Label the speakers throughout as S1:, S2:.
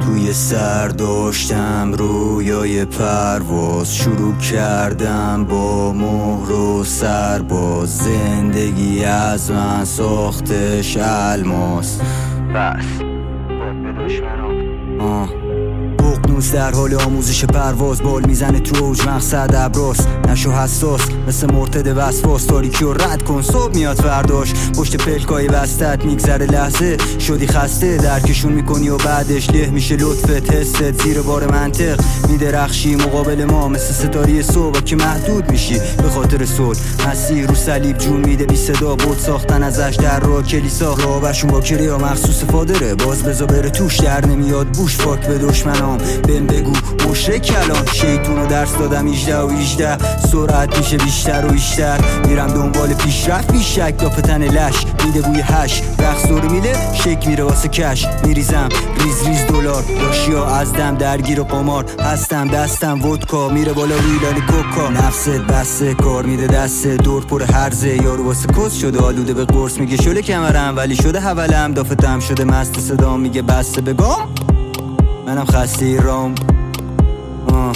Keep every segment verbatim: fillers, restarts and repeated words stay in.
S1: توی سر داشتم رویای پرواز، شروع کردم با مهر و سرباز، زندگی از من ساختش الماس. بس بود به دشمنام آه بقنوس در حال آموزش پرواز، بال میزنه تو اوج مقصد ابراز. نشو حساس مثل مرتد وسواس، تاریکی رو رد کن صبح میاد فرداش. پشت پلکای وسطت میگذره لحظه، شدی خسته درکشون میکنی و بعدش له میشه لطفت. حست زیر بار منطق میدرخشی مقابل ما، مثل ستاره صبح که محدود میشی به خاطر صلح. مسیح رو صلیب جون میده بی صدا، بود ساختن ازش در راه کلیسا. رابشون با کریا مخصوص فادره، باز بزا بره توش در نمیاد بوش. پاک به دشمنام بهم بگو مشرک کلان، شیطون رو درس دادم ایجده و ایجده. سرعت میشه بیشتر و بیشتر، میرم دنبال پیشرفت بیشک. دافتن لش میده بوی هش، رقص دور میله شک میره واسه کش. میریزم ریز ریز دلار، داشیا از دم درگیر قمار. هستم دستم ودکا میره بالا ویلانی کوکا. نفست بسته کار میده دسته، دور پر هرزه. یارو واسه کس شده آلوده به قرص، میگه شله کمرم ولی شده حولم. دافتم شده مست صدا میگه بسته بگم منم خسته ایرام. آه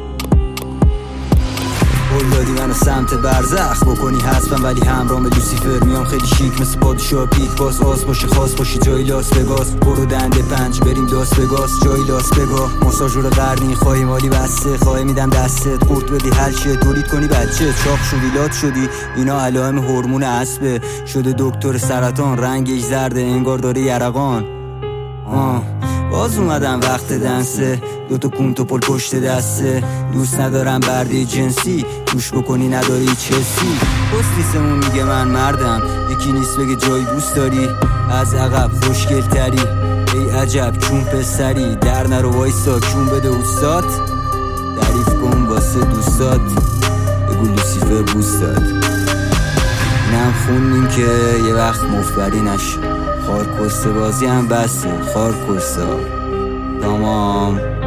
S1: قول دادی منو سمت برزخ بکنی حسبم، ولی همرام لوسیفر میام خیلی شیک مثل پادشاه پیک. باز آس باشه خاص باشی جای لاس وگاس، برو دنده پنج بریم داس وگاس. جای لاس بگاه مساژور قرنی، خواهی مالی بسته خواهی میدم دستت. قورت بدی حل شه تولید کنی بچه، چاق شدی لات شدی اینا علائم هورمون اسبه. شده دکتر سرطان رنگش زرده انگار داره یرقان. آه باز اومدم وقت دنسه، دوتا کونتو پل پشت دسته. دوست ندارم برده جنسی گوش بکنی نداری چسی. پستیسمون میگه من مردم، یکی نیست بگه جایی دوست داری. از عقب خوشگل تری ای عجب چون پسری، در نرو وایسا کون بده اوستات. تعریف کن واسه دوستات بگو لوسیفر بوست داد. نم خوندیم که یه وقت مفبری نشه، خار کسته بازی هم بسته خار کسته تمام.